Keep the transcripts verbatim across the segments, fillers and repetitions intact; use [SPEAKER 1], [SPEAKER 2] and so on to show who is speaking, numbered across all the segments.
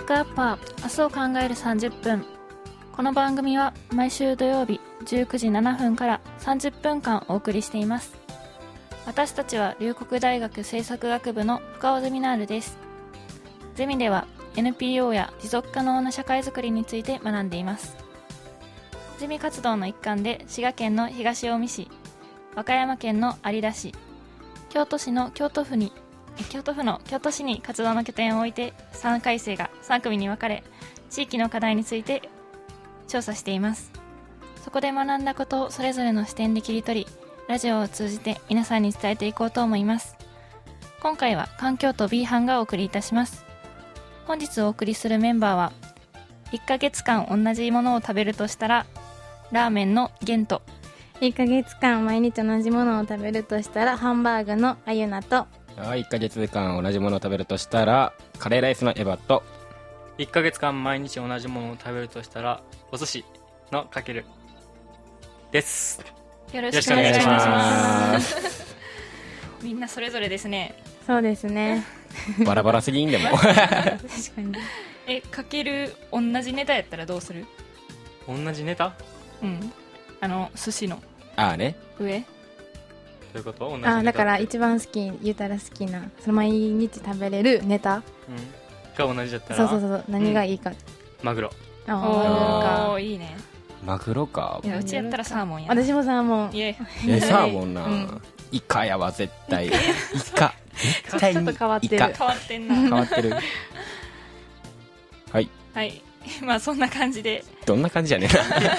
[SPEAKER 1] クアッパー、明日を考えるさんじゅっぷん。この番組は毎週土曜日じゅうくじななふんからさんじゅっぷんかんお送りしています。私たちは龍谷大学政策学部の深尾ゼミナールです。ゼミでは エヌピーオー や持続可能な社会づくりについて学んでいます。ゼミ活動の一環で滋賀県の東近江市、和歌山県の有田市、京都市の京都府に京都府の京都市に活動の拠点を置いて、さんかい生がさん組に分かれ、地域の課題について調査しています。そこで学んだことをそれぞれの視点で切り取り、ラジオを通じて皆さんに伝えていこうと思います。今回は環境と B 班がお送りいたします。本日お送りするメンバーは、いっかげつかん同じものを食べるとしたらラーメンのゲンと、
[SPEAKER 2] いっかげつかん毎日同じものを食べるとしたらハンバーグのあゆなと、
[SPEAKER 3] いっかげつかん同じものを食べるとしたらカレーライスのエヴァと、
[SPEAKER 4] いっかげつかん毎日同じものを食べるとしたらお寿司のかけるです。
[SPEAKER 1] よろしくお願いします。
[SPEAKER 3] よろしくお願いします
[SPEAKER 1] みんなそれぞれですね。
[SPEAKER 2] そうですね
[SPEAKER 3] バラバラすぎんでも
[SPEAKER 2] 確かに。
[SPEAKER 1] え、かける同じネタやったらどうする？
[SPEAKER 4] 同じネタ？
[SPEAKER 1] うんあの寿司の
[SPEAKER 3] ああね、
[SPEAKER 1] 上
[SPEAKER 4] どういうこと？同じネタって
[SPEAKER 2] あ、だから一番好き、言うたら好きな、その毎日食べれるネタ、
[SPEAKER 4] うんが同じだったら
[SPEAKER 2] そうそうそう、何がいいか、
[SPEAKER 4] マグロ。
[SPEAKER 2] あ
[SPEAKER 1] お
[SPEAKER 2] あ、
[SPEAKER 1] ーいいね。
[SPEAKER 3] マグロか。
[SPEAKER 1] いやうちやったらサーモンや。
[SPEAKER 2] 私もサーモン。
[SPEAKER 1] いえ
[SPEAKER 3] えサーモンな、
[SPEAKER 2] うん、
[SPEAKER 3] イカやわ絶対イカ絶対に
[SPEAKER 2] ちょっと変わってる
[SPEAKER 3] イカ
[SPEAKER 1] 変わってんな。
[SPEAKER 3] 変わってるはい
[SPEAKER 1] はいまあそんな感じで、
[SPEAKER 3] どんな感じやねんな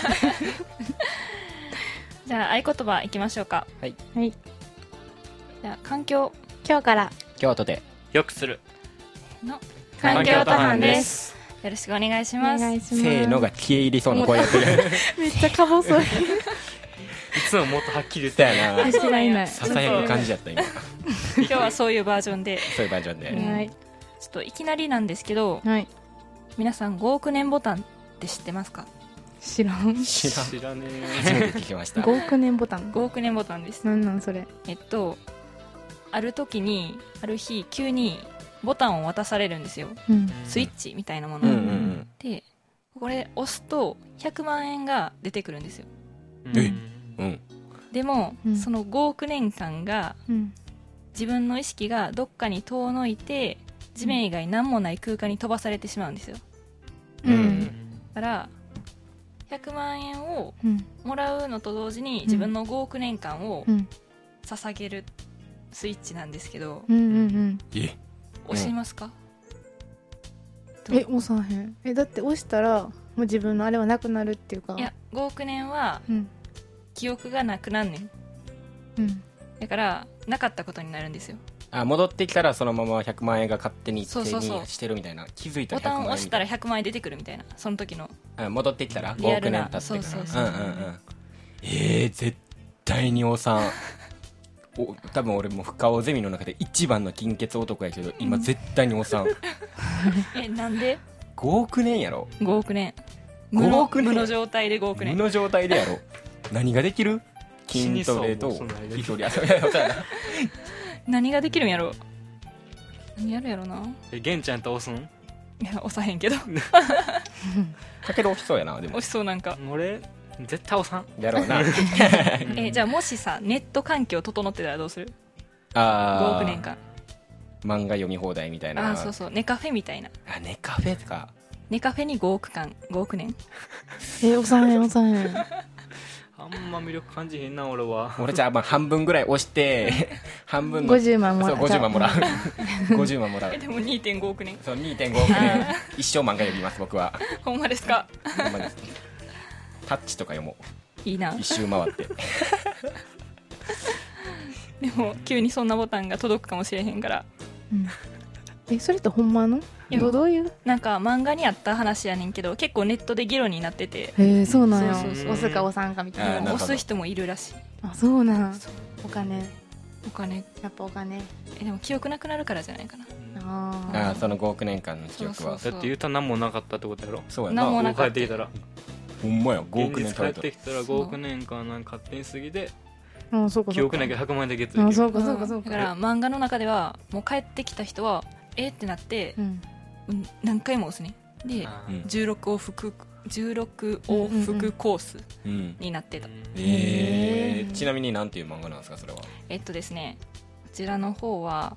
[SPEAKER 1] じゃあ合言葉いきましょうか。
[SPEAKER 2] はい、
[SPEAKER 1] じゃあ環境
[SPEAKER 2] 今日から
[SPEAKER 3] 京都で
[SPEAKER 4] よくする
[SPEAKER 1] の
[SPEAKER 2] 環境と班です。
[SPEAKER 1] よろしくお願いし
[SPEAKER 2] お
[SPEAKER 1] ます。
[SPEAKER 2] 願いします。
[SPEAKER 3] せーのが消え入りそうな声やってる
[SPEAKER 2] めっちゃか細い。
[SPEAKER 4] いつももっとはっきり言っ
[SPEAKER 3] だ
[SPEAKER 4] た
[SPEAKER 3] よな、
[SPEAKER 2] 知らない。
[SPEAKER 3] ささやく感じやった今
[SPEAKER 1] 今日はそういうバージョンで、
[SPEAKER 3] そういうバージョンで、
[SPEAKER 1] うん
[SPEAKER 2] はい
[SPEAKER 1] ちょっといきなりなんですけど、
[SPEAKER 2] はい。
[SPEAKER 1] 皆さんごおく年ボタンって知ってますか？
[SPEAKER 2] 知らん。
[SPEAKER 3] 知らん
[SPEAKER 4] 知らね
[SPEAKER 3] 初めて聞きました
[SPEAKER 2] ごおく年ボタン。
[SPEAKER 1] ごおく年ボタンです。
[SPEAKER 2] なんなんそれ。
[SPEAKER 1] えっとある時にある日急にボタンを渡されるんですよ。
[SPEAKER 2] うん。
[SPEAKER 1] スイッチみたいなも
[SPEAKER 3] う
[SPEAKER 1] の、
[SPEAKER 3] んうんうん
[SPEAKER 1] でこれ押すとひゃくまんえんが出てくるんですよ。
[SPEAKER 4] え
[SPEAKER 3] えうん
[SPEAKER 1] でも、
[SPEAKER 2] うん
[SPEAKER 1] そのごおく年間が
[SPEAKER 2] うん。
[SPEAKER 1] 自分の意識がどっかに遠のいて地面以外何もない空間に飛ばされてしまうんですよ。
[SPEAKER 3] うん
[SPEAKER 2] うん
[SPEAKER 1] だからひゃくまんえんを
[SPEAKER 2] うん。
[SPEAKER 1] もらうのと同時に自分のごおく年間を
[SPEAKER 2] うん。
[SPEAKER 1] 捧げるスイッチなんですけど、
[SPEAKER 2] うん。うん。
[SPEAKER 3] え
[SPEAKER 1] 押しますか？
[SPEAKER 2] え、押さへん。え、だって押したら、もう自分のあれはなくなるっていうか。
[SPEAKER 1] いやごおく年は
[SPEAKER 2] うん。
[SPEAKER 1] 記憶がなくなんねん。
[SPEAKER 2] うん。
[SPEAKER 1] だからなかったことになるんですよ。
[SPEAKER 3] あ戻ってきたらそのままひゃくまんえんが勝手に手
[SPEAKER 1] そうそうそう
[SPEAKER 3] にしてるみたいな、気づいた
[SPEAKER 1] ボ
[SPEAKER 3] ら100万円
[SPEAKER 1] タンを押したらひゃくまんえん出てくるみたいな、その時の。
[SPEAKER 3] あ戻ってきたら5億
[SPEAKER 1] リアルな
[SPEAKER 3] 年経ってから
[SPEAKER 1] そうそうそう
[SPEAKER 3] うんうんうんえー、絶対におさんお多分俺も深尾ゼミの中で一番の金欠男やけど今絶対におさん
[SPEAKER 1] えなんで
[SPEAKER 3] ごおく年やろ。
[SPEAKER 1] ごおく年
[SPEAKER 3] ご
[SPEAKER 1] 無の
[SPEAKER 3] おく年
[SPEAKER 1] 無の状態でごおく年。
[SPEAKER 3] 無の状態でやろ何ができる？筋
[SPEAKER 4] 死にそう
[SPEAKER 3] トレと
[SPEAKER 4] もうそんな間に
[SPEAKER 3] 一人遊びやろ
[SPEAKER 1] 何ができるんやろ。何やるやろな。
[SPEAKER 4] えゲンちゃんと押すん？
[SPEAKER 1] いや押さへんけど
[SPEAKER 3] かける押しそうやなでも
[SPEAKER 1] 押しそうなんか。
[SPEAKER 4] 俺絶対押さん。
[SPEAKER 3] やろうな
[SPEAKER 1] えじゃあもしさネット環境整ってたらどうする？ご
[SPEAKER 3] あ
[SPEAKER 1] おく年間。
[SPEAKER 3] 漫画読み放題みたいな
[SPEAKER 1] あそうそうネカフェみたいな。
[SPEAKER 3] あネカフェとか
[SPEAKER 1] ネカフェにごおく間ごおく年。
[SPEAKER 2] え、押さへん、押さへん。
[SPEAKER 4] あんま魅力感じへんな俺は。
[SPEAKER 3] 俺じゃあまあ半分ぐらい押して半分の
[SPEAKER 2] ごじゅうまんもら
[SPEAKER 3] そうごじゅうまんもらうごじゅうまんもらう
[SPEAKER 1] えでも にてんごおく年。
[SPEAKER 3] そう にてんごおく年一生漫画読みます僕は
[SPEAKER 1] ほんまですか？
[SPEAKER 3] ほんまですタッチとか読も
[SPEAKER 1] いいな。
[SPEAKER 3] う一周回って
[SPEAKER 1] でも急にそんなボタンが届くかもしれへんから。
[SPEAKER 2] うん。え、それってほんまの？
[SPEAKER 1] いや
[SPEAKER 2] どどういう？
[SPEAKER 1] なんか漫画にあった話やねんけど結構ネットで議論になってて、
[SPEAKER 2] へえ、そうなんや。
[SPEAKER 1] そうそうそう
[SPEAKER 2] 押すか押さんかみたいな。
[SPEAKER 3] あーなるほど
[SPEAKER 1] 押す人もいるらしい。
[SPEAKER 2] あ、そうなん
[SPEAKER 1] そう。
[SPEAKER 2] お金。
[SPEAKER 1] お金
[SPEAKER 2] やっぱお金。
[SPEAKER 1] えでも記憶なくなるからじゃないかな。
[SPEAKER 2] あ
[SPEAKER 3] ああそのごおく年間の記憶は
[SPEAKER 1] そうそう
[SPEAKER 4] だって言うたら何もなかったってことやろ。
[SPEAKER 3] そうや
[SPEAKER 1] なんも
[SPEAKER 3] な
[SPEAKER 1] なかった
[SPEAKER 4] 帰ってきたら
[SPEAKER 3] ほんまやごおく年
[SPEAKER 4] 現実帰っ
[SPEAKER 3] 取れた
[SPEAKER 4] てきたらごおく年間なんか勝手に過ぎて
[SPEAKER 2] あ。あ、そうかそうか。
[SPEAKER 4] 記憶なきゃひゃくまん円でゲットできる。
[SPEAKER 2] あ、そうかそうかそうか。
[SPEAKER 1] だから漫画の中ではもう帰ってきた人はえーってなって
[SPEAKER 2] うん。
[SPEAKER 1] うん何回も押すね。で
[SPEAKER 4] あ
[SPEAKER 3] うん
[SPEAKER 1] じゅうろく往復じゅうろく往復コース
[SPEAKER 3] うん
[SPEAKER 1] になってた。
[SPEAKER 3] えー、
[SPEAKER 2] へー
[SPEAKER 3] ちなみになんていう漫画なんですかそれは。
[SPEAKER 1] えっとですねこちらの方は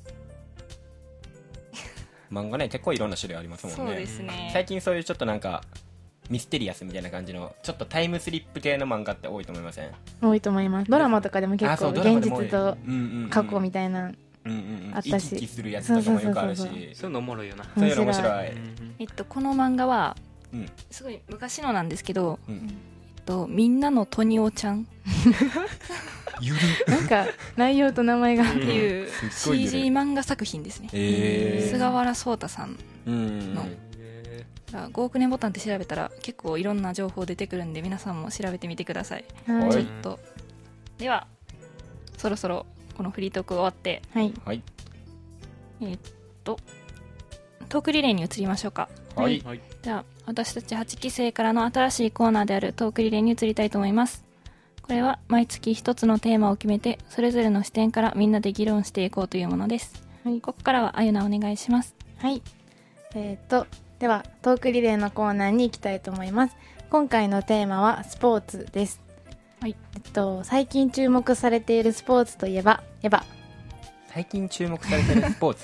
[SPEAKER 3] 漫画ね結構いろんな種類ありますもんね。
[SPEAKER 1] そうですね
[SPEAKER 3] 最近そういうちょっとなんかミステリアスみたいな感じのちょっとタイムスリップ系の漫画って多いと思いません？
[SPEAKER 2] 多いと思います。ドラマとかでも結
[SPEAKER 3] あそ
[SPEAKER 2] 構
[SPEAKER 3] うドラマでも多い
[SPEAKER 2] 現実と
[SPEAKER 3] うんうんうん
[SPEAKER 2] 過去みたいな、
[SPEAKER 3] うんうんうん
[SPEAKER 2] あったし
[SPEAKER 3] 行き来するやつとかもよくあるし、
[SPEAKER 2] そうそう
[SPEAKER 4] ーそういうのおもろいよな。
[SPEAKER 3] そういうの面白い。
[SPEAKER 4] うん
[SPEAKER 1] えっとこの漫画は
[SPEAKER 3] うん
[SPEAKER 1] すごい昔のなんですけど、
[SPEAKER 3] うん
[SPEAKER 1] えっとみんなのトニオちゃん
[SPEAKER 3] ゆる
[SPEAKER 2] なんか内容と名前が
[SPEAKER 1] っていう
[SPEAKER 3] すっごいゆる
[SPEAKER 1] シージー 漫画作品ですね。
[SPEAKER 3] えー、
[SPEAKER 1] 菅原壮太さん
[SPEAKER 3] うん
[SPEAKER 1] の
[SPEAKER 4] へ
[SPEAKER 1] がごおく年ボタンって調べたら結構いろんな情報出てくるんで皆さんも調べてみてください。
[SPEAKER 2] はい
[SPEAKER 1] ちょっとではそろそろこのフリートーク終わって
[SPEAKER 2] はい
[SPEAKER 3] はい
[SPEAKER 1] えーっとトークリレーに移りましょうか。
[SPEAKER 3] はい、
[SPEAKER 4] ーはい。
[SPEAKER 1] じゃあ私たちはちきせいからの新しいコーナーであるトークリレーに移りたいと思います。これは毎月一つのテーマを決めてそれぞれの視点からみんなで議論していこうというものです。
[SPEAKER 2] はい
[SPEAKER 1] ここからはあゆなお願いします。
[SPEAKER 2] はい。えっ、と、では、トークリレーのコーナーに行きたいと思います。今回のテーマはスポーツです。
[SPEAKER 1] はい。
[SPEAKER 2] えっと、最近注目されているスポーツといえば、エヴァ。
[SPEAKER 3] 最近注目されてるスポーツ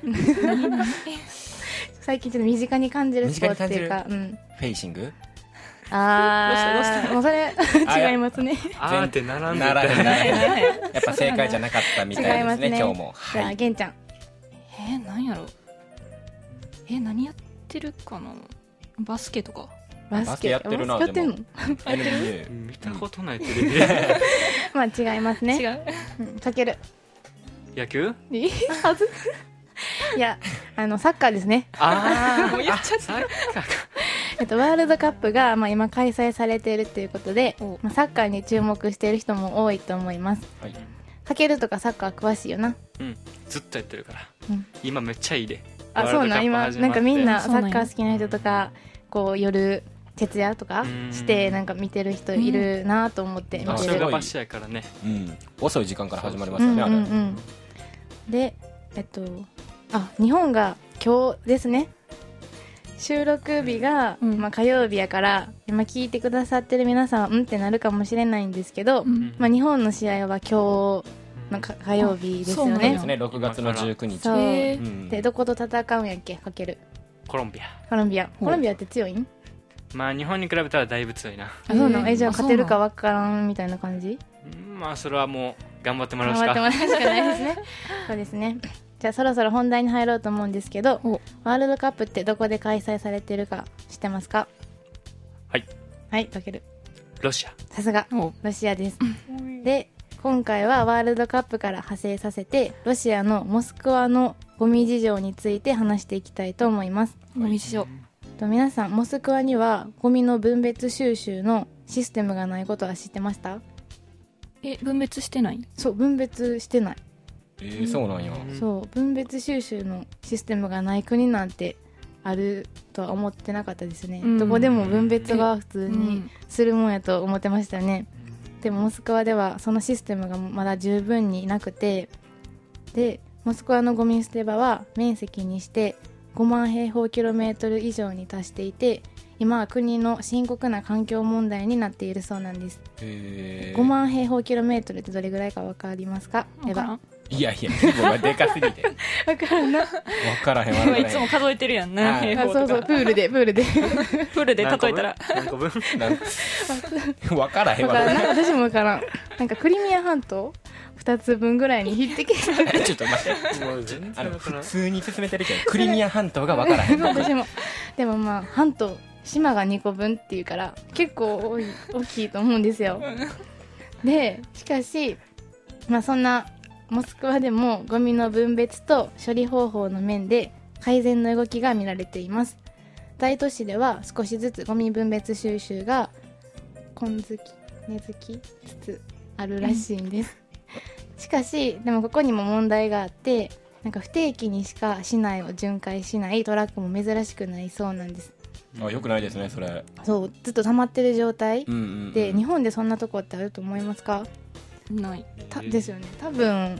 [SPEAKER 2] 最近ちょっと身近に感じるスポーツっていうか、うん。
[SPEAKER 3] フェイシング
[SPEAKER 2] あー、もうそれ、違いますね。
[SPEAKER 4] あーって並んで
[SPEAKER 3] ならへんなら
[SPEAKER 4] て。
[SPEAKER 3] へんやっぱ正解じゃなかったみたいですね
[SPEAKER 2] 違いますね
[SPEAKER 3] 今日も。
[SPEAKER 2] じゃあ、
[SPEAKER 3] はい
[SPEAKER 2] 玄ちゃん。
[SPEAKER 1] えー、何やろえー、何やってるかな。バスケとか。
[SPEAKER 2] バ
[SPEAKER 3] バスケやってるな
[SPEAKER 2] バスケやってんの
[SPEAKER 3] エヌビーエー
[SPEAKER 4] 見たことないテレビで。
[SPEAKER 2] まあ違いますね。
[SPEAKER 1] 違う。
[SPEAKER 2] うんかける。
[SPEAKER 4] 野球？
[SPEAKER 2] いいはず。いや、あの、サッカーですね。
[SPEAKER 4] あ
[SPEAKER 1] もう言っちゃった
[SPEAKER 4] サッカーか。
[SPEAKER 2] えっと、ワールドカップが、まあ、今開催されているっていうことで
[SPEAKER 1] お、
[SPEAKER 2] まあ、サッカーに注目している人も多いと思います。
[SPEAKER 3] はい
[SPEAKER 2] かけるとかサッカー詳しいよな。
[SPEAKER 4] うん。ずっとやってるから
[SPEAKER 2] うん。
[SPEAKER 4] 今めっちゃいいで。
[SPEAKER 2] あ、そうなん、今、なんかみんなサ
[SPEAKER 1] そうなんや
[SPEAKER 2] ッカー好きな人とか、こう、夜、徹夜とか
[SPEAKER 4] うん
[SPEAKER 2] して、なんか見てる人いるなと思って見
[SPEAKER 3] あ
[SPEAKER 2] てる。
[SPEAKER 3] すごい
[SPEAKER 4] 場所やからね。
[SPEAKER 3] うん遅い時間から始まりま
[SPEAKER 2] うん
[SPEAKER 3] すよねあれ、
[SPEAKER 2] うんうん。で、えっと、あ、日本が今日ですね。収録日が、
[SPEAKER 1] うん
[SPEAKER 2] まあ、火曜日やから、今聞いてくださってる皆さんは、うんってなるかもしれないんですけど、
[SPEAKER 1] うん
[SPEAKER 2] まあ、日本の試合は今日のか火曜日ですよ
[SPEAKER 1] そうなんや
[SPEAKER 2] ね
[SPEAKER 3] そうです。ねろくがつのじゅうくにち
[SPEAKER 2] そう
[SPEAKER 1] へー
[SPEAKER 3] うん
[SPEAKER 2] で、どこと戦うんやっけかける。
[SPEAKER 4] コロンビア。
[SPEAKER 2] コロンビア。
[SPEAKER 1] ほう
[SPEAKER 2] コロンビアって強いん
[SPEAKER 4] まあ日本に比べたらだいぶ強いな。
[SPEAKER 2] あ、そうなの
[SPEAKER 1] へー
[SPEAKER 2] え、じゃあ
[SPEAKER 1] あ
[SPEAKER 2] 勝てるかわからんみたいな感じ
[SPEAKER 4] うんまあそれはもう頑張ってもらうしか。
[SPEAKER 2] 頑張ってもらうしかないですね。そうですね。じゃあそろそろ本題に入ろうと思うんですけど、
[SPEAKER 1] お
[SPEAKER 2] ワールドカップってどこで開催されてるか知ってますか？
[SPEAKER 4] はい。
[SPEAKER 2] はい、かける。
[SPEAKER 4] ロシア。
[SPEAKER 2] さすが。
[SPEAKER 1] お
[SPEAKER 2] ロシアです。で、今回はワールドカップから派生させて、ロシアのモスクワのゴミ事情について話していきたいと思います。
[SPEAKER 1] ゴミ事情。
[SPEAKER 2] と皆さん、モスクワにはゴミの分別収集のシステムがないことは知ってました？
[SPEAKER 1] え、分別してない？
[SPEAKER 2] そう、分別してない。
[SPEAKER 3] えー、そうなんや
[SPEAKER 4] うん
[SPEAKER 2] そう、分別収集のシステムがない国なんてあるとは思ってなかったですね。
[SPEAKER 1] うん
[SPEAKER 2] どこでも分別が普通
[SPEAKER 1] う
[SPEAKER 2] に
[SPEAKER 1] ん
[SPEAKER 2] するもんやと思ってましたね。でもモスクワではそのシステムがまだ十分になくて、でモスクワのゴミ捨て場は面積にしてごまん平方キロメートル以上に達していて、今は国の深刻な環境問題になっているそうなんです。
[SPEAKER 3] へー
[SPEAKER 2] ごまん平方キロメートルってどれぐらいか分かりますか？
[SPEAKER 1] わからん。
[SPEAKER 3] いやいや規模がでかすぎて
[SPEAKER 2] 分からんな。
[SPEAKER 3] 分からへん分からへん
[SPEAKER 1] いつも数えてるやんな。
[SPEAKER 3] はい
[SPEAKER 1] 平方とか
[SPEAKER 2] あそうそう、プールでプールで
[SPEAKER 1] プールで例えたら。
[SPEAKER 4] 何個分？
[SPEAKER 3] なん分からへん分
[SPEAKER 2] 分からんな。私も分からん。なんかクリミア半島ふたつぶんぐらいに匹敵する。
[SPEAKER 3] ちょっと待って
[SPEAKER 4] もう全
[SPEAKER 3] あの
[SPEAKER 4] 然わからん
[SPEAKER 3] 普通に進めてるけどクリミア半島が分からへん
[SPEAKER 2] 私も。でもまあ半島島がにこぶんっていうから結構多い大きいと思うんですよ。でしかし、まあ、そんなモスクワでもゴミの分別と処理方法の面で改善の動きが見られています。大都市では少しずつゴミ分別収集が根付き根付きつつあるらしいんです。しかしでもここにも問題があって、なんか不定期にしか市内を巡回しないトラックも珍しくないそうなんです。
[SPEAKER 3] あよくないですねそれ
[SPEAKER 2] そう、ずっと溜まってる状態
[SPEAKER 3] うんうんうん
[SPEAKER 2] で、日本でそんなとこってあると思いますか？
[SPEAKER 1] ない。
[SPEAKER 2] たですよね。多分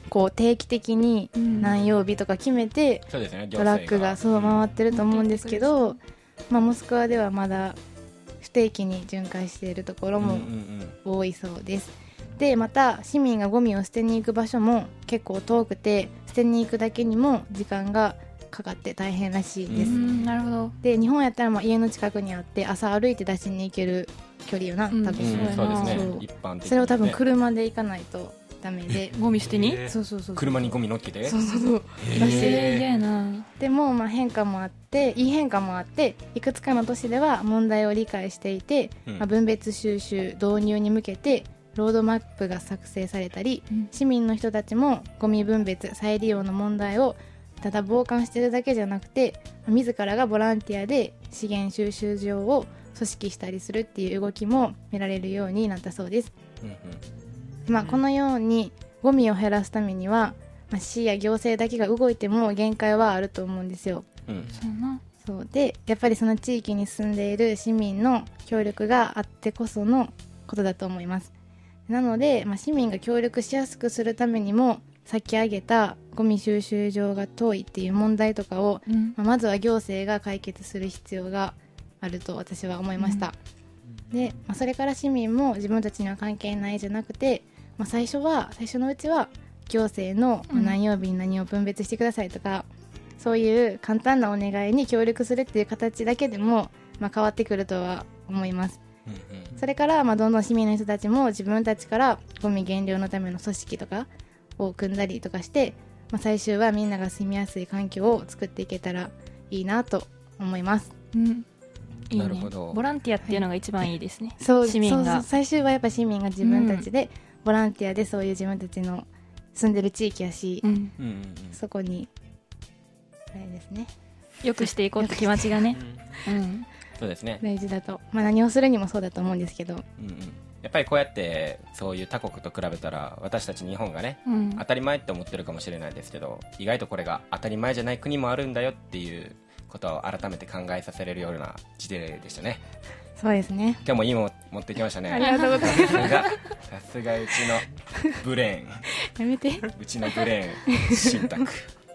[SPEAKER 2] こう定期的に
[SPEAKER 1] うん
[SPEAKER 2] 何曜日とか決めて
[SPEAKER 3] そうですね、
[SPEAKER 2] トラックがそう回ってると思うんですけど、まあ、モスクワではまだ不定期に巡回しているところも
[SPEAKER 3] うんうん
[SPEAKER 2] 多いそうです。でまた市民がゴミを捨てに行く場所も結構遠くて、捨てに行くだけにも時間がかかって大変らしいです、
[SPEAKER 1] う
[SPEAKER 3] うん
[SPEAKER 1] んなるほど。
[SPEAKER 2] で日本やったらまあ家の近くにあって朝歩いて出しに行ける距離よな多分、
[SPEAKER 1] うん
[SPEAKER 3] うん、
[SPEAKER 1] そうやな
[SPEAKER 3] そうですね
[SPEAKER 2] そう
[SPEAKER 3] 一般的にね
[SPEAKER 2] それを多分車で行かないとダメで
[SPEAKER 1] ゴミ捨てに
[SPEAKER 4] えー
[SPEAKER 2] そうそうそうそう
[SPEAKER 3] 車にゴミ乗っけて
[SPEAKER 2] そうそうそう
[SPEAKER 3] へー
[SPEAKER 2] らしい
[SPEAKER 1] えー嫌やな。
[SPEAKER 2] でもまあ変化もあっていい変化もあって、いくつかの都市では問題を理解していて、
[SPEAKER 3] うん
[SPEAKER 2] まあ、分別収集導入に向けてロードマップが作成されたり、
[SPEAKER 1] うん
[SPEAKER 2] 市民の人たちもゴミ分別再利用の問題をただ傍観してるだけじゃなくて、自らがボランティアで資源収集場を組織したりするっていう動きも見られるようになったそうです。
[SPEAKER 3] うんうん
[SPEAKER 2] まあ、このようにゴミを減らすためには、まあ、市や行政だけが動いても限界はあると思うんですよ。
[SPEAKER 3] うん
[SPEAKER 1] そうやな。
[SPEAKER 2] そうでやっぱりその地域に住んでいる市民の協力があってこそのことだと思います。なので、まあ、市民が協力しやすくするためにも、さっき挙げたゴミ収集場が遠いっていう問題とかを、
[SPEAKER 1] うん
[SPEAKER 2] まあ、まずは行政が解決する必要があると私は思いました、で、まあ、それから市民も自分たちには関係ないじゃなくて、まあ、最初は最初のうちは行政のまあ
[SPEAKER 1] うん
[SPEAKER 2] 何曜日に何を分別してくださいとか、そういう簡単なお願いに協力するっていう形だけでも、まあ、変わってくるとは思います。
[SPEAKER 3] うん
[SPEAKER 2] それからまあどんどん市民の人たちも自分たちからゴミ減量のための組織とかを組んだりとかして、まあ、最終はみんなが住みやすい環境を作っていけたらいいなと思います。
[SPEAKER 1] うんいいね。
[SPEAKER 3] なるほど
[SPEAKER 1] ボランティアっていうのが一番いいですね。
[SPEAKER 2] そう
[SPEAKER 1] 市民が
[SPEAKER 2] そうそう最終はやっぱ市民が自分たちで、ボランティアでそういう自分たちの住んでる地域やし、
[SPEAKER 1] うん、
[SPEAKER 3] うんうんうん
[SPEAKER 2] そこにあれですね
[SPEAKER 1] よくしていこうって気持ちがね。うん
[SPEAKER 3] そうですね、
[SPEAKER 2] 大事だと、まあ、何をするにもそうだと思うんですけど、
[SPEAKER 3] うんうん、やっぱりこうやってそういう他国と比べたら私たち日本がね
[SPEAKER 1] うん
[SPEAKER 3] 当たり前って思ってるかもしれないですけど、意外とこれが当たり前じゃない国もあるんだよっていうことを改めて考えさせれるような事例でしたね。
[SPEAKER 2] そうですね。
[SPEAKER 3] 今日もいいもの持ってきましたね。
[SPEAKER 2] ありがとうございます
[SPEAKER 3] さすがさすがうちのブレ
[SPEAKER 2] やめて
[SPEAKER 3] ーンうちのブレーン信託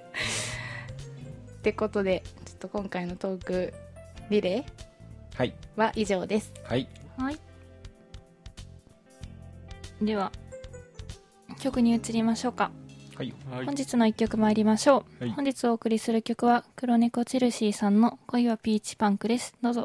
[SPEAKER 2] ってことで、ちょっと今回のトークリレ
[SPEAKER 3] はい
[SPEAKER 2] ーは以上です。
[SPEAKER 3] はい
[SPEAKER 1] はい。では曲に移りましょうか。
[SPEAKER 3] はい
[SPEAKER 4] はい
[SPEAKER 1] 本日の一曲参りましょう、
[SPEAKER 3] はい
[SPEAKER 1] 本日お送りする曲は黒猫チェルシーさんの恋はピーチパンクです。どうぞ。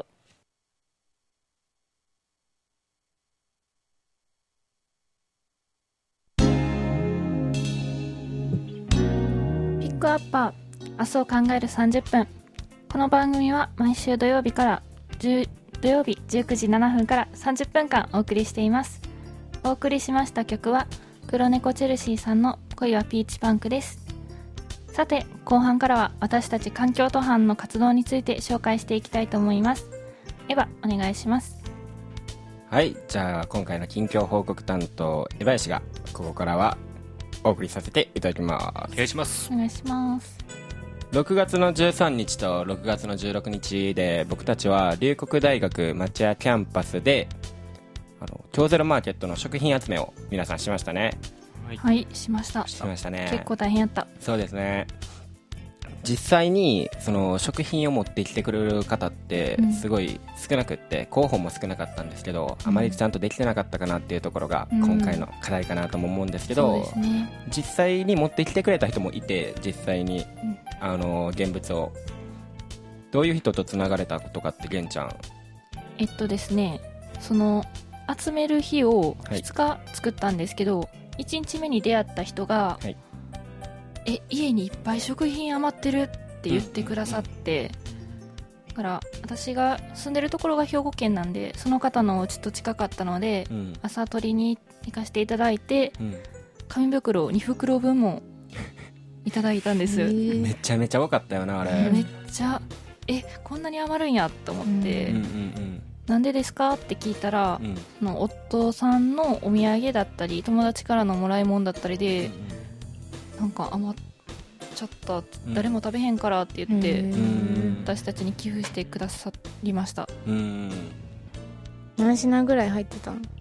[SPEAKER 1] ピックアッパー明日を考えるさんじゅっぷん。この番組は毎週土曜日から10土曜日じゅうくじななふんからさんじゅっぷんかんお送りしています。お送りしました曲は黒猫チェルシーさんの恋はピーチパンクです。さて後半からは私たち環境都班の活動について紹介していきたいと思います。エヴァお願いします。
[SPEAKER 3] はいじゃあ今回の近況報告担当江林がここからはお送りさせていただきま
[SPEAKER 4] お願いします。
[SPEAKER 1] お願いします。
[SPEAKER 3] す。ろくがつのじゅうさんにちとろくがつのじゅうろくにちで僕たちは龍谷大学町屋キャンパスであの京ゼロマーケットの食品集めを皆さんしましたね。
[SPEAKER 4] はい
[SPEAKER 1] はいしました。
[SPEAKER 3] しましたね。
[SPEAKER 1] 結構大変やった。
[SPEAKER 3] そうですね。実際にその食品を持ってきてくれる方って
[SPEAKER 1] うん
[SPEAKER 3] すごい少なくって、候補も少なかったんですけど、あまりちゃんとできてなかったかなっていうところが
[SPEAKER 1] うん
[SPEAKER 3] 今回の課題かなとも思うんですけ
[SPEAKER 1] そう
[SPEAKER 3] ど、
[SPEAKER 1] ですね。
[SPEAKER 3] 実際に持ってきてくれた人もいて、実際に、
[SPEAKER 1] うん
[SPEAKER 3] あの現物をどういう人とつながれたとかって玄ちゃん。
[SPEAKER 1] えっとですねその集める日を
[SPEAKER 3] はい
[SPEAKER 1] ふつか作ったんですけど、いちにちめに出会った人が、
[SPEAKER 3] はい
[SPEAKER 1] え家にいっぱい食品余ってるって言ってくださって、だから私が住んでるところが兵庫県なんで、その方のお家と近かったので、
[SPEAKER 3] うん
[SPEAKER 1] 朝取りに行かせていただいて、
[SPEAKER 3] うん、
[SPEAKER 1] 紙袋にふくろぶんもいただいたんです、
[SPEAKER 2] へー
[SPEAKER 3] めちゃめちゃ多かったよなあれ。
[SPEAKER 1] めっちゃえこんなに余るんやと思って、
[SPEAKER 3] うんうん
[SPEAKER 1] なんでですかって聞いたら、
[SPEAKER 3] うんうん
[SPEAKER 1] その夫さんのお土産だったり友達からのもらい物だったりで、なんか余っちゃった、
[SPEAKER 3] うん
[SPEAKER 1] 誰も食べへんからって言って、
[SPEAKER 2] へー
[SPEAKER 3] うん
[SPEAKER 1] 私たちに寄付してくださりました。
[SPEAKER 3] うんうん
[SPEAKER 2] 何品ぐらい入ってたの？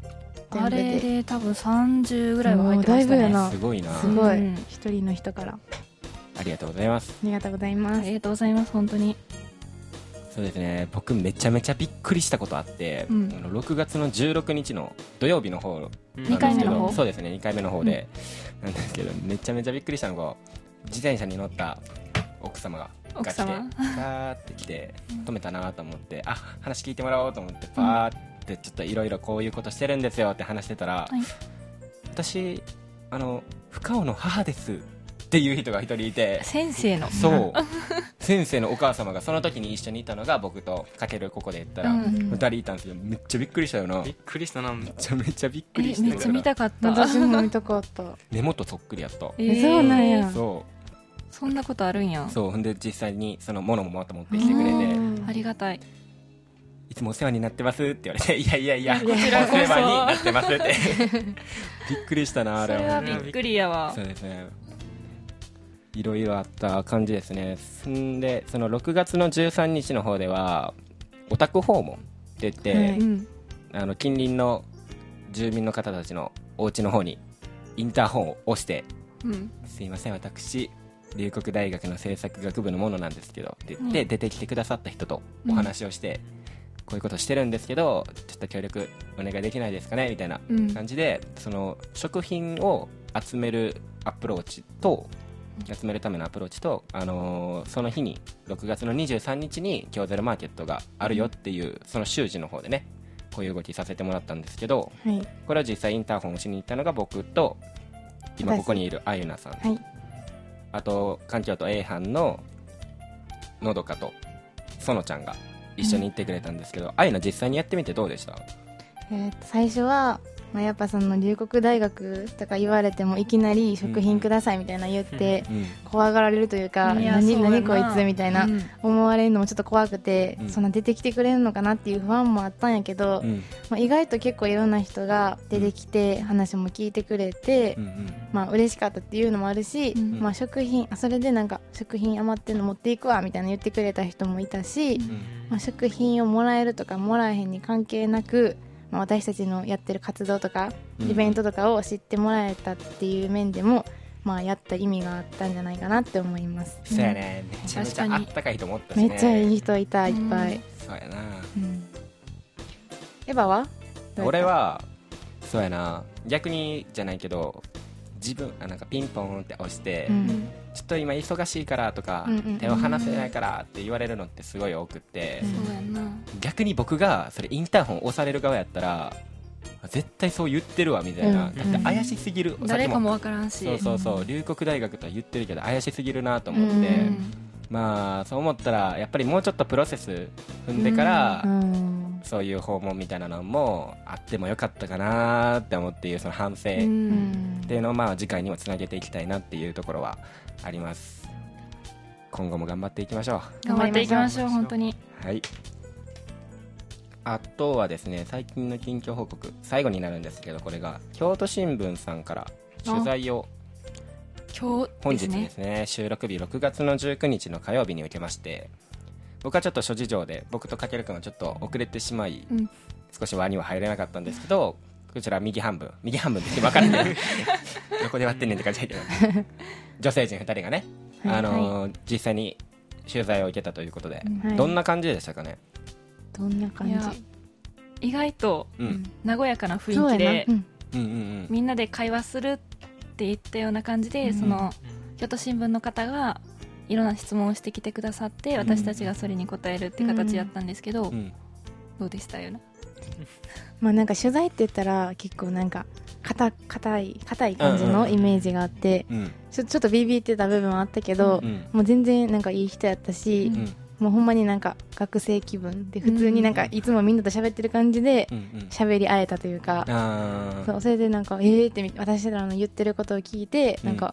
[SPEAKER 1] あれで多分さんじゅうぐらいは入ってましたね。
[SPEAKER 2] だいぶやな。
[SPEAKER 3] すごいな。
[SPEAKER 2] すごい、
[SPEAKER 1] うん
[SPEAKER 2] 一人の人から。
[SPEAKER 3] ありがとうございます。
[SPEAKER 2] ありがとうございま
[SPEAKER 1] あ
[SPEAKER 2] す。
[SPEAKER 1] りがとうございます本当に。
[SPEAKER 3] そうですね、僕めちゃめちゃびっくりしたことあって、
[SPEAKER 1] うん、
[SPEAKER 3] あのろくがつのじゅうろくにちの土曜日の方なんですけど、
[SPEAKER 1] にかいめの方
[SPEAKER 3] そうですね、にかいめの方で、なんですけど、めちゃめちゃびっくりしたのが、自転車に乗った奥様が
[SPEAKER 1] 奥様
[SPEAKER 3] ガーって来て止めたなと思って、あ、話聞いてもらおうと思ってパーってちょっといろいろこういうことしてるんですよって話してたら、
[SPEAKER 1] はい、
[SPEAKER 3] 私あの深尾の母ですっていう人が一人いて、
[SPEAKER 1] 先生の
[SPEAKER 3] そう先生のお母様がその時に一緒にいたのが僕とかけるここで言ったら
[SPEAKER 1] うん
[SPEAKER 3] ふたりいたんですよ。めっちゃびっくりしたよな。
[SPEAKER 4] びっくりしたな。
[SPEAKER 3] めちゃめちゃびっく
[SPEAKER 1] え
[SPEAKER 3] りして
[SPEAKER 1] めっちゃ見たかった
[SPEAKER 2] 私も見たかった
[SPEAKER 3] 根元そっくりやった
[SPEAKER 1] えー
[SPEAKER 2] そうなんや。
[SPEAKER 3] そ
[SPEAKER 1] そんなことあるんや
[SPEAKER 3] うそう、ほんで実際にその物もまた持ってきてくれて、
[SPEAKER 1] ありがたい。
[SPEAKER 3] いつもお世話になってますって言われて、いやいやいや
[SPEAKER 1] こちらこそ
[SPEAKER 3] お世話になってますってびっくりしたなあれ
[SPEAKER 1] それはびっくりやわ。
[SPEAKER 3] そうですね、いろいろあった感じですね。んでそのろくがつのじゅうさんにちの方ではお宅訪問って言って、
[SPEAKER 2] はい
[SPEAKER 1] うん
[SPEAKER 3] あの近隣の住民の方たちのお家の方にインターホンを押して、
[SPEAKER 1] うん
[SPEAKER 3] すいません私龍谷大学の政策学部のものなんですけどって言って、
[SPEAKER 1] うん
[SPEAKER 3] 出てきてくださった人とお話をして、こういうことしてるんですけどちょっと協力お願いできないですかねみたいな
[SPEAKER 1] うん
[SPEAKER 3] 感じで、その食品を集めるアプローチと集めるためのアプローチと、あのーその日にろくがつのにじゅうさんにちに京ゼロマーケットがあるよっていうその習字の方でねこういう動きさせてもらったんですけど、
[SPEAKER 2] はい
[SPEAKER 3] これを実際インターホンをしに行ったのが僕と今ここにいるあゆなさん、
[SPEAKER 2] はい
[SPEAKER 3] あと環境と A 班ののどかとそのちゃんが一緒に行ってくれたんですけど、あゆな実際にやってみてどうでした？
[SPEAKER 2] えーと最初は、まあ、やっぱその龍谷大学とか言われてもいきなり食品くださいみたいな言って
[SPEAKER 3] うん
[SPEAKER 2] 怖がられるというか、
[SPEAKER 1] いや
[SPEAKER 2] 何
[SPEAKER 1] そうやな
[SPEAKER 2] 何こいつみたいな
[SPEAKER 1] うん
[SPEAKER 2] 思われるのもちょっと怖くて、
[SPEAKER 3] うん
[SPEAKER 2] そんな出てきてくれるのかなっていう不安もあったんやけど、
[SPEAKER 3] うん
[SPEAKER 2] まあ、意外と結構いろんな人が出てきて話も聞いてくれて、
[SPEAKER 3] うんうん
[SPEAKER 2] まあ嬉しかったっていうのもあるし、
[SPEAKER 1] うん
[SPEAKER 2] まあ、食品あそれでなんか食品余ってるの持っていくわみたいな言ってくれた人もいたし、まあ、食品をもらえるとかもらえへんに関係なく、まあ、私たちのやってる活動とか
[SPEAKER 3] うん
[SPEAKER 2] イベントとかを知ってもらえたっていう面でも、まあ、やった意味があったんじゃないかなって思います。
[SPEAKER 3] そうやね、めちゃめちゃあったかいと思ったしね。
[SPEAKER 2] めっちゃいい人いたいっぱい、
[SPEAKER 3] そうやな。
[SPEAKER 2] うんエヴァはどうやった
[SPEAKER 3] 俺はそうやな、逆にじゃないけど自分あなんかピンポンって押して、
[SPEAKER 2] うん
[SPEAKER 3] ちょっと今忙しいからとか、
[SPEAKER 2] うんうんうん
[SPEAKER 3] 手を離せないからって言われるのってすごい多くって、
[SPEAKER 2] うん
[SPEAKER 1] そうやんな。
[SPEAKER 3] 逆に僕がそれインターホン押される側やったら絶対そう言ってるわみたいな、
[SPEAKER 2] うん
[SPEAKER 3] だって怪しすぎる、
[SPEAKER 1] 誰かもわ
[SPEAKER 3] さ
[SPEAKER 1] からんし。
[SPEAKER 3] っきもそうそうそう龍谷大学とは言ってるけど怪しすぎるなと思って、
[SPEAKER 2] うん
[SPEAKER 3] まあそう思ったらやっぱりもうちょっとプロセス踏んでから、
[SPEAKER 2] うん
[SPEAKER 3] そういう訪問みたいなのもあってもよかったかなって思っていうその反省
[SPEAKER 1] う
[SPEAKER 3] っ
[SPEAKER 1] ん
[SPEAKER 3] ていうのをまあ次回にもつなげていきたいなっていうところはあります。今後も頑張っていきましょ
[SPEAKER 1] 頑張っていきましょう本当に。
[SPEAKER 3] う。はい、あとはですね最近の近況報告最後になるんですけど、これが京都新聞さんから取材を
[SPEAKER 1] 今日
[SPEAKER 3] 本日
[SPEAKER 1] ですね。
[SPEAKER 3] ですね収録日ろくがつのじゅうくにちの火曜日に受けまして、僕はちょっと諸事情で僕とかけるくんはちょっと遅れてしまい、
[SPEAKER 1] うん
[SPEAKER 3] 少し輪には入れなかったんですけど、こちら右半分右半分って分かるねどこで割ってんねんって感じだけど女性陣ふたりがね、
[SPEAKER 2] はい
[SPEAKER 3] あのー実際に取材を受けたということで、
[SPEAKER 2] はい
[SPEAKER 3] どんな感じでしたかね？
[SPEAKER 2] どんな感
[SPEAKER 1] いや意外と
[SPEAKER 3] うん
[SPEAKER 1] 和やかな
[SPEAKER 2] じそうやな
[SPEAKER 1] 雰囲気で、
[SPEAKER 2] うん
[SPEAKER 3] うんうんうん
[SPEAKER 1] みんなで会話するって言ったような感じで、
[SPEAKER 2] うん
[SPEAKER 1] その京都新聞の方がいろんな質問をしてきてくださって、私たちがそれに答えるって形やったんですけど、
[SPEAKER 3] うん
[SPEAKER 1] どうでしたよな？
[SPEAKER 2] まあなんか取材って言ったら結構なんか硬硬い硬い感じのイメージがあって、
[SPEAKER 3] うん
[SPEAKER 2] ちょちょっとビビってた部分はあったけど、
[SPEAKER 3] うん
[SPEAKER 2] もう全然なんかいい人やったし、
[SPEAKER 3] うん
[SPEAKER 2] もうほんまになんか学生気分で普通になんかいつもみんなと喋ってる感じで
[SPEAKER 3] うんうん
[SPEAKER 2] 喋り合えたというか、
[SPEAKER 3] あー
[SPEAKER 2] そうそれでなんかえーってみ私らの言ってることを聞いて、
[SPEAKER 3] うん
[SPEAKER 2] なんか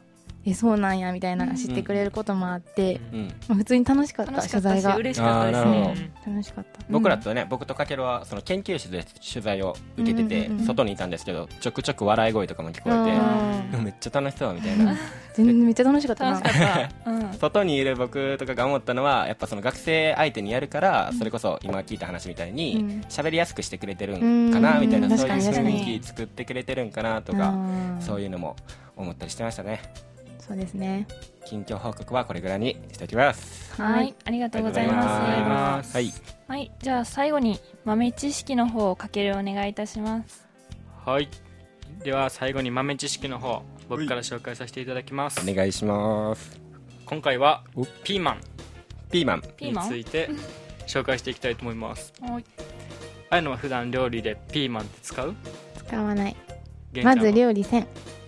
[SPEAKER 2] えそうなんやみたいな知ってくれることもあって、
[SPEAKER 3] うん
[SPEAKER 2] まあ、普通に楽しかった
[SPEAKER 1] 楽しかったし
[SPEAKER 2] 取材が
[SPEAKER 1] 嬉しかったです
[SPEAKER 3] あーなる
[SPEAKER 1] ね
[SPEAKER 3] ほ
[SPEAKER 2] 楽しかった
[SPEAKER 3] 僕らとね、僕とかけるはその研究室で取材を受けてて、
[SPEAKER 2] うんうんうん
[SPEAKER 3] 外にいたんですけど、ちょくちょく笑い声とかも聞こ
[SPEAKER 2] うん
[SPEAKER 3] えて、めっちゃ楽しそうみたいな。
[SPEAKER 2] 全然めっちゃ楽しかったな
[SPEAKER 1] 楽しかった、うん、
[SPEAKER 3] 外にいる僕とかが思ったのは、やっぱその学生相手にやるから、それこそ今聞いた話みたいに
[SPEAKER 2] うん
[SPEAKER 3] 喋りやすくしてくれてるんかなみたいな、
[SPEAKER 2] うん
[SPEAKER 3] そういう
[SPEAKER 2] 確かに
[SPEAKER 3] 雰囲気作ってくれてるんかなとか、
[SPEAKER 2] うん
[SPEAKER 3] そういうのも思ったりしてましたね。
[SPEAKER 2] そうですね。
[SPEAKER 3] 近況報告はこれぐらいにしておきます。
[SPEAKER 1] はい、ありがとうございます。
[SPEAKER 3] ありがとうございます。はい。
[SPEAKER 1] はい、じゃあ最後に豆知識の方をかけるお願いいたします。
[SPEAKER 4] はい。では最後に豆知識の方僕から紹介させていただきます。
[SPEAKER 3] お願いします。
[SPEAKER 4] 今回は
[SPEAKER 3] お
[SPEAKER 4] ピーマン
[SPEAKER 3] ピーマン。
[SPEAKER 4] に
[SPEAKER 1] ピーマン
[SPEAKER 4] ついて紹介していきたいと思います。
[SPEAKER 1] はい、
[SPEAKER 4] ああいうのは普段料理でピーマンって使う？
[SPEAKER 2] 使わない。
[SPEAKER 4] 玄ちゃんは
[SPEAKER 2] まず料理せん。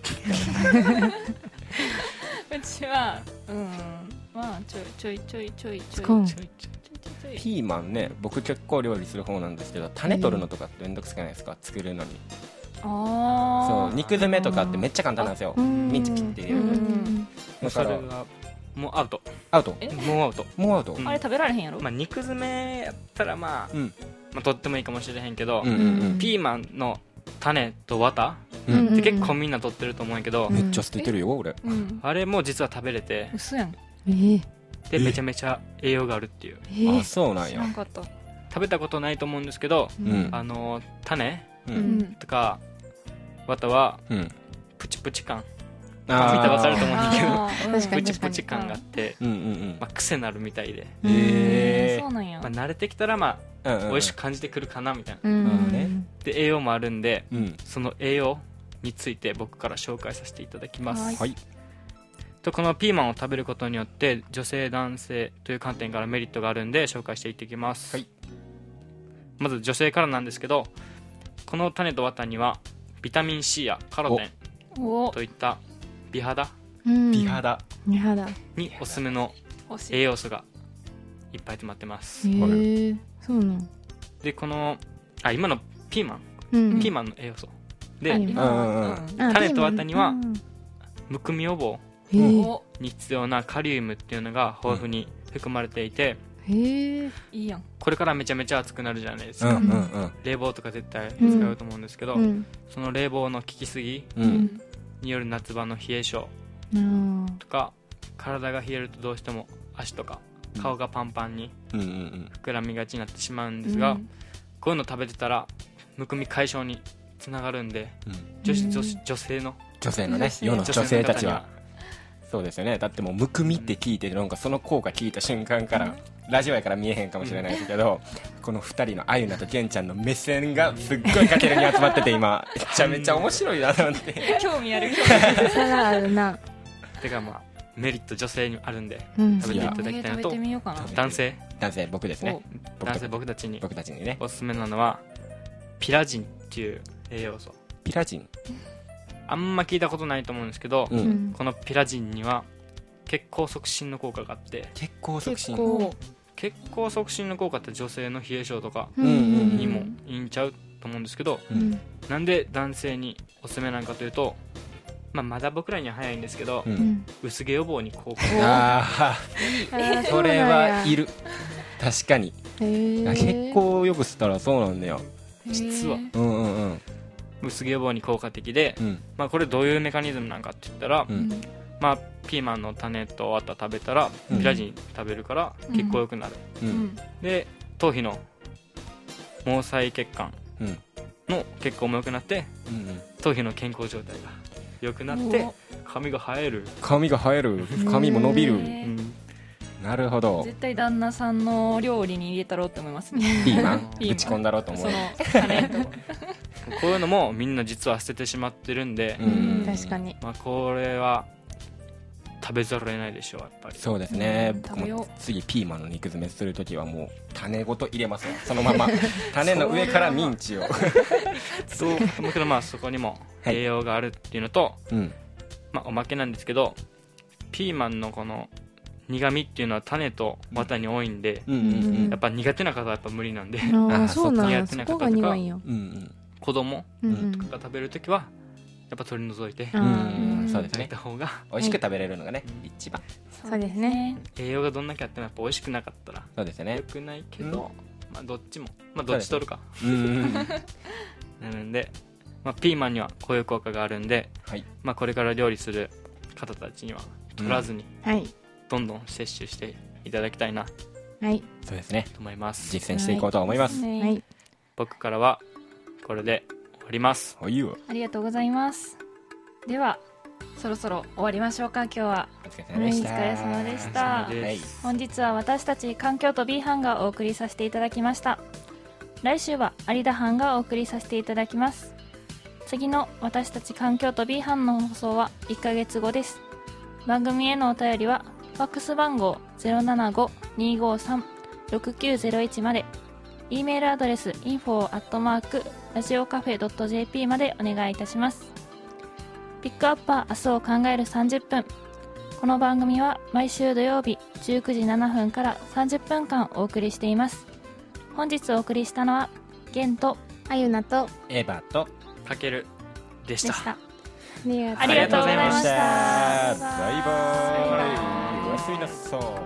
[SPEAKER 1] うちはうんまあちょいちょいちょいちょいちょい
[SPEAKER 2] スコーン
[SPEAKER 4] ちょいちょい
[SPEAKER 1] ちょい
[SPEAKER 3] ピーマンね、僕結構料理する方なんですけど、種取るのとかってめんどくさくないですか、作るのに。
[SPEAKER 1] あ
[SPEAKER 3] そう、肉詰めとかってめっちゃ簡単なんですよ。
[SPEAKER 2] うん
[SPEAKER 3] ミンチピッて入れる。
[SPEAKER 1] ん
[SPEAKER 3] だから
[SPEAKER 4] それがもうアウト。
[SPEAKER 3] アウト。
[SPEAKER 1] え
[SPEAKER 4] もうアウト。
[SPEAKER 3] もうアウト。
[SPEAKER 4] うん
[SPEAKER 1] あれ食べられへんやろ、
[SPEAKER 4] まあ肉詰めやったらまあ、
[SPEAKER 3] うん。
[SPEAKER 4] まあとってもいいかもしれへんけど、
[SPEAKER 3] うんうんうん。
[SPEAKER 4] ピーマンの種と綿
[SPEAKER 3] うん
[SPEAKER 4] って結構みんな取ってると思うんやけど、
[SPEAKER 2] うん
[SPEAKER 3] めっちゃ捨ててるよ、俺。
[SPEAKER 1] うん、
[SPEAKER 4] あれも実は食べれて、
[SPEAKER 1] 嘘やん、
[SPEAKER 2] えー、
[SPEAKER 3] え
[SPEAKER 4] でめちゃめちゃ栄養があるっていう。
[SPEAKER 2] えー
[SPEAKER 3] あ、そうなんや
[SPEAKER 1] 知らん。かった。
[SPEAKER 4] 食べたことないと思うんですけど、
[SPEAKER 3] うん。
[SPEAKER 4] あの種
[SPEAKER 3] う。
[SPEAKER 1] うんん、
[SPEAKER 4] とか綿は
[SPEAKER 3] うん。
[SPEAKER 4] プチプチ感、
[SPEAKER 3] あー
[SPEAKER 4] 見たら分かると思うんだけど
[SPEAKER 1] あーうん
[SPEAKER 2] 確かに
[SPEAKER 4] プチプチ感があって、
[SPEAKER 3] うんうんうん。
[SPEAKER 4] まあ、癖なるみたいで、
[SPEAKER 3] へー
[SPEAKER 1] そうなんや、
[SPEAKER 4] まあ、慣れてきたらま
[SPEAKER 3] うんうん
[SPEAKER 4] あ美味しく感じてくるかなみたいな。
[SPEAKER 2] うん
[SPEAKER 3] うんね
[SPEAKER 4] で栄養もあるんで、
[SPEAKER 3] うん。
[SPEAKER 4] その栄養について僕から紹介させていただきます。
[SPEAKER 1] はい
[SPEAKER 3] はい。
[SPEAKER 4] とこのピーマンを食べることによって女性男性という観点からメリットがあるんで紹介していってきます、
[SPEAKER 3] はい
[SPEAKER 4] まず女性からなんですけど、この種と綿にはビタミン C やカロテン
[SPEAKER 1] お
[SPEAKER 4] といった美肌
[SPEAKER 2] うん
[SPEAKER 3] 美肌。
[SPEAKER 2] 美肌。
[SPEAKER 4] におすすめの
[SPEAKER 1] 欲しい
[SPEAKER 4] 栄養素がいっぱい詰まってます。
[SPEAKER 2] へー、そうなん。
[SPEAKER 4] でこのあ今のピーマン、
[SPEAKER 2] うん
[SPEAKER 4] ピーマンの栄養素で、
[SPEAKER 2] あります
[SPEAKER 3] うんうんうん
[SPEAKER 2] あ
[SPEAKER 4] 種と綿には
[SPEAKER 2] うん
[SPEAKER 4] むくみ予防
[SPEAKER 2] へー
[SPEAKER 1] お
[SPEAKER 4] に必要なカリウムっていうのが豊富に含まれていて、
[SPEAKER 2] へー
[SPEAKER 1] いいやん、
[SPEAKER 4] これからめちゃめちゃ暑くなるじゃないですか、
[SPEAKER 3] うんうんうん。
[SPEAKER 4] 冷房とか絶対使うと思うんですけど、
[SPEAKER 2] うん
[SPEAKER 4] その冷房の効きすぎ
[SPEAKER 3] う。
[SPEAKER 1] うんん
[SPEAKER 4] による夏場の冷え性
[SPEAKER 2] うん
[SPEAKER 4] とか、体が冷えるとどうしても足とか顔がパンパンに
[SPEAKER 3] うんうんうん。
[SPEAKER 4] 膨らみがちになってしまうんですが、
[SPEAKER 1] うん
[SPEAKER 4] こういうの食べてたらむくみ解消につながるんで、
[SPEAKER 3] うん
[SPEAKER 4] 女子
[SPEAKER 2] うん
[SPEAKER 4] 女子女性の
[SPEAKER 3] 女性のね、
[SPEAKER 1] 女性
[SPEAKER 3] 世の女性たちは
[SPEAKER 4] 女
[SPEAKER 3] そうですよね。だってもうむくみって聞いて、なんかその効果聞いた瞬間から、ラジオやから見えへんかもしれないですけど、この二人のあゆなとけんちゃんの目線がすっごいかけるに集まってて、今めちゃめちゃ面白いなと思って。
[SPEAKER 1] 興味ある興味ある
[SPEAKER 2] 差があるな。
[SPEAKER 4] てかまあメリット女性にあるんで
[SPEAKER 2] うん
[SPEAKER 4] 食べていただきたいなと、
[SPEAKER 1] 食べてみようかな。
[SPEAKER 4] 男性
[SPEAKER 3] 男性、僕ですね。僕
[SPEAKER 4] 男性僕たちに
[SPEAKER 3] 僕たちにね。
[SPEAKER 4] おすすめなのはピラジンっていう栄養素。
[SPEAKER 3] ピラジン。
[SPEAKER 4] あんま聞いたことないと思うんですけど、
[SPEAKER 3] う。
[SPEAKER 2] うんん
[SPEAKER 4] このピラジンには血行促進の効果があって、
[SPEAKER 3] 血行促進。
[SPEAKER 2] 結構
[SPEAKER 4] 血行促進の効果って女性の冷え性とか
[SPEAKER 3] うんうん
[SPEAKER 4] にもいいんちゃうと思うんですけど、
[SPEAKER 2] うん
[SPEAKER 4] なんで男性におすすめなんかというと、まあ、まだ僕らには早いんですけど、
[SPEAKER 3] う。
[SPEAKER 2] うんん
[SPEAKER 4] 薄毛予防に効果
[SPEAKER 3] あ
[SPEAKER 2] あー
[SPEAKER 3] あ、それはいる。確かに。
[SPEAKER 2] へー
[SPEAKER 3] 血行をよくしたらそうなんだよ。
[SPEAKER 4] 実は
[SPEAKER 1] へー
[SPEAKER 3] うんうんうん。
[SPEAKER 4] 薄毛予防に効果的で、
[SPEAKER 3] うん。
[SPEAKER 4] まあ、これどういうメカニズムなんかって言ったら、
[SPEAKER 3] うん
[SPEAKER 4] まあ、ピーマンの種と綿食べたら
[SPEAKER 3] うん
[SPEAKER 4] ピラジン食べるから血行良くなる、
[SPEAKER 3] う。
[SPEAKER 1] うんん
[SPEAKER 4] で頭皮の毛細血管
[SPEAKER 3] うん。
[SPEAKER 4] の血行も良くなって
[SPEAKER 3] うん。
[SPEAKER 4] 頭皮の健康状態が良くなって
[SPEAKER 1] お
[SPEAKER 4] 髪が生える、
[SPEAKER 3] 髪が生える。髪も伸びる。
[SPEAKER 1] へ
[SPEAKER 4] う
[SPEAKER 1] ー
[SPEAKER 4] ん、
[SPEAKER 3] なるほど。
[SPEAKER 1] 絶対旦那さんの料理に入れたろうって思いますね。
[SPEAKER 3] ピーマン
[SPEAKER 1] ピーマン
[SPEAKER 3] ぶち込んだろうと思。
[SPEAKER 1] そうの種と。
[SPEAKER 4] こういうのもみんな実は捨ててしまってるんで、
[SPEAKER 3] うんうん
[SPEAKER 2] 確かに
[SPEAKER 4] まあ、これは食べざるを得ないでしょうやっぱり。
[SPEAKER 3] そうですね。
[SPEAKER 1] うん
[SPEAKER 3] 僕
[SPEAKER 1] 食べよう
[SPEAKER 3] も次ピーマンの肉詰めするときはもう種ごと入れますよ。そのまま。種の上からミンチを。
[SPEAKER 4] そう思うけどまあそこにも
[SPEAKER 3] はい
[SPEAKER 4] 栄養があるっていうのと、
[SPEAKER 3] うん。
[SPEAKER 4] まあ、おまけなんですけどピーマンのこの苦味っていうのは種と綿に多いんで、
[SPEAKER 3] うんうんうん
[SPEAKER 4] やっぱ苦手な方はやっぱ無理なんで
[SPEAKER 2] あー
[SPEAKER 3] あー
[SPEAKER 2] そうなんやそ
[SPEAKER 4] そっか
[SPEAKER 2] こが苦いんよ
[SPEAKER 3] うんうん。
[SPEAKER 4] 子供
[SPEAKER 2] うんうん
[SPEAKER 4] が食べるときはっぱ取り除いて
[SPEAKER 2] あ
[SPEAKER 3] うんそうです
[SPEAKER 4] 焼い
[SPEAKER 3] ね
[SPEAKER 4] た方が
[SPEAKER 3] 美味しく食べれるのがね、一番
[SPEAKER 2] そうですね。
[SPEAKER 4] 栄養がどんだけあってもやっぱ美味しくなかったら
[SPEAKER 3] そうですね
[SPEAKER 4] よくないけど、まあどっちもまあどっち取るか
[SPEAKER 3] うん
[SPEAKER 4] なので、まあ、ピーマンにはこういう効果があるんで、
[SPEAKER 3] はい
[SPEAKER 4] まあ、これから料理する方たちには取らずに
[SPEAKER 2] はい。
[SPEAKER 4] どんどん摂取していただきたいな
[SPEAKER 2] はい。
[SPEAKER 3] そうですね
[SPEAKER 4] と思います。
[SPEAKER 3] 実践していこうと思います。
[SPEAKER 1] ね
[SPEAKER 2] はい。
[SPEAKER 4] 僕からはこれで終わります。
[SPEAKER 3] はいよ
[SPEAKER 1] ありがとうございます。ではそろそろ終わりましょうか。今日は
[SPEAKER 3] お疲れ様でした。
[SPEAKER 1] お疲れ様でした
[SPEAKER 4] お疲れ様です
[SPEAKER 3] はい
[SPEAKER 1] 本日は私たち環境と B 班がお送りさせていただきました。来週は有田班がお送りさせていただきます。次の私たち環境と B 班の放送はいっかげつごです。番組へのお便りはファックス番号 ゼロななご にーごーさん ろくきゅうゼロいち まで、 E メールアドレス インフォ アットマーク ラジオカフェ ドット ジェーピー までお願いいたします。ピックアップは明日を考えるさんじゅっぷん。この番組は毎週土曜日じゅうくじななふんからさんじゅっぷんかんお送りしています。本日お送りしたのはゲンと
[SPEAKER 2] あゆなと、
[SPEAKER 3] エヴァと
[SPEAKER 4] かけるでした。
[SPEAKER 1] でした。
[SPEAKER 2] ありがとう
[SPEAKER 1] ありがとうございました。
[SPEAKER 3] バイバ
[SPEAKER 1] バイバ
[SPEAKER 3] イ。おやすみなさい。